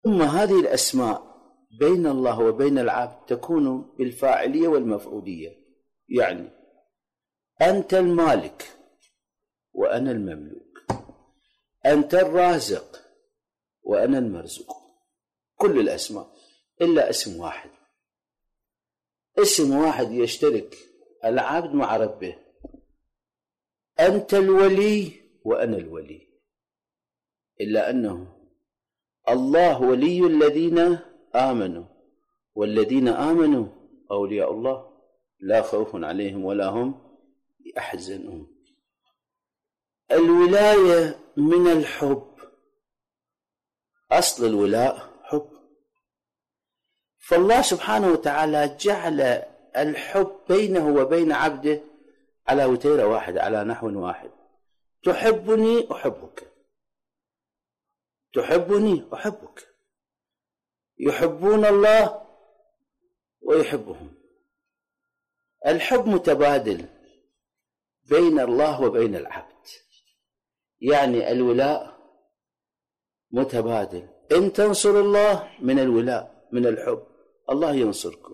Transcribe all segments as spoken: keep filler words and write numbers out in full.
ثم هذه الأسماء بين الله وبين العبد تكون بالفاعلية والمفعولية. يعني أنت المالك وأنا المملوك، أنت الرازق وأنا المرزوق، كل الأسماء إلا اسم واحد. اسم واحد يشترك العبد مع ربه، أنت الولي وأنا الولي، إلا أنه الله ولي الذين آمنوا والذين آمنوا أولياء الله لا خوف عليهم ولا هم يحزنون. الولاية من الحب، أصل الولاء حب، فالله سبحانه وتعالى جعل الحب بينه وبين عبده على وتيرة واحدة، على نحو واحد. تحبني أحبك، تحبني أحبك، يحبون الله ويحبهم. الحب متبادل بين الله وبين العبد، يعني الولاء متبادل. إن تنصر الله من الولاء من الحب الله ينصركم.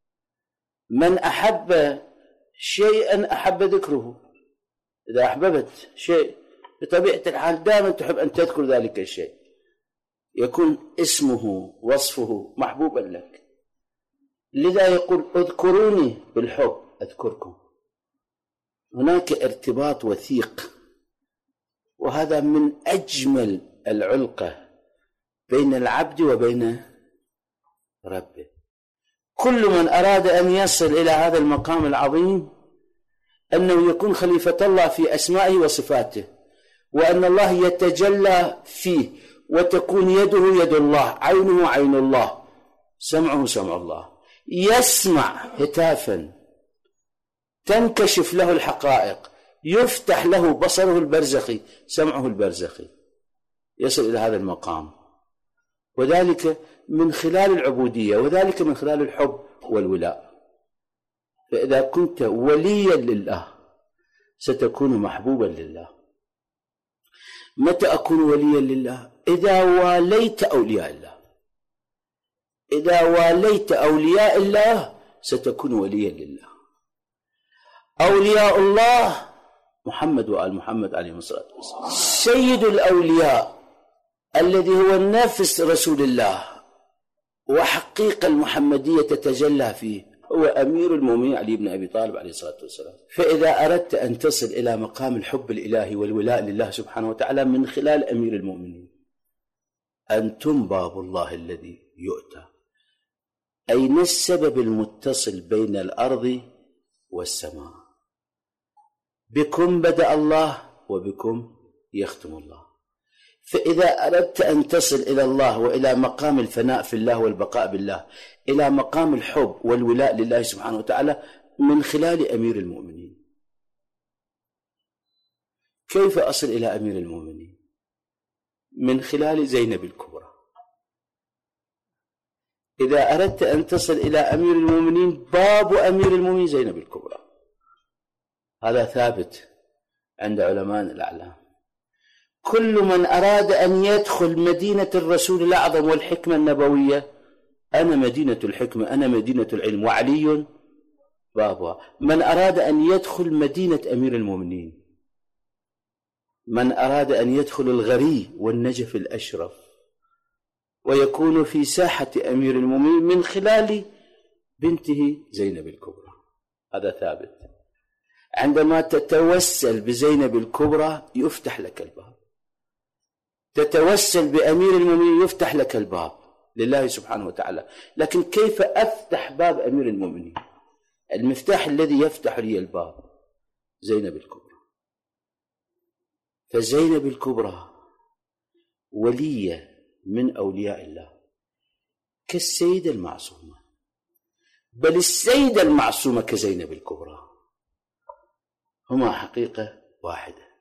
من أحب شيئا أحب ذكره. إذا أحببت شيء بطبيعة الحال دائما تحب أن تذكر ذلك الشيء، يكون اسمه وصفه محبوبا لك. لذا يقول اذكروني بالحب أذكركم. هناك ارتباط وثيق، وهذا من أجمل العلقة بين العبد وبين ربه. كل من أراد أن يصل إلى هذا المقام العظيم أنه يكون خليفة الله في أسمائه وصفاته، وأن الله يتجلى فيه، وتكون يده يد الله، عينه عين الله، سمعه سمع الله، يسمع هتافا تنكشف له الحقائق، يفتح له بصره البرزخي، سمعه البرزخي، يصل إلى هذا المقام، وذلك من خلال العبودية، وذلك من خلال الحب والولاء. فإذا كنت وليا لله ستكون محبوبا لله. متى أكون وليا لله؟ إذا واليت أولياء الله. إذا واليت أولياء الله ستكون وليا لله. أولياء الله محمد وآل محمد عليه الصلاة والسلام. سيد الأولياء الذي هو النفس رسول الله وحقيقة المحمدية تتجلى فيه هو أمير المؤمنين علي بن أبي طالب عليه الصلاة والسلام. فإذا أردت أن تصل إلى مقام الحب الإلهي والولاء لله سبحانه وتعالى من خلال أمير المؤمنين، أنتم باب الله الذي يؤتى. أين السبب المتصل بين الأرض والسماء؟ بكم بدأ الله وبكم يختم الله. فإذا أردت أن تصل إلى الله وإلى مقام الفناء في الله والبقاء بالله، إلى مقام الحب والولاء لله سبحانه وتعالى من خلال أمير المؤمنين. كيف أصل إلى أمير المؤمنين؟ من خلال زينب الكبرى. إذا أردت أن تصل إلى أمير المؤمنين باب أمير المؤمنين زينب الكبرى. هذا ثابت عند علماء الأعلام. كل من أراد أن يدخل مدينة الرسول الأعظم والحكمة النبوية، أنا مدينة الحكمة، أنا مدينة العلم، وعلي بابها. من أراد أن يدخل مدينة أمير المؤمنين، من أراد أن يدخل الغري والنجف الأشرف ويكون في ساحة أمير المؤمنين من خلال بنته زينب الكبرى، هذا ثابت. عندما تتوسل بزينب الكبرى يفتح لك الباب، تتوسل بأمير المؤمنين يفتح لك الباب لله سبحانه وتعالى. لكن كيف أفتح باب أمير المؤمنين؟ المفتاح الذي يفتح لي الباب زينب الكبرى. فزينب الكبرى ولية من أولياء الله كالسيدة المعصومة، بل السيدة المعصومة كزينب الكبرى، هما حقيقة واحدة.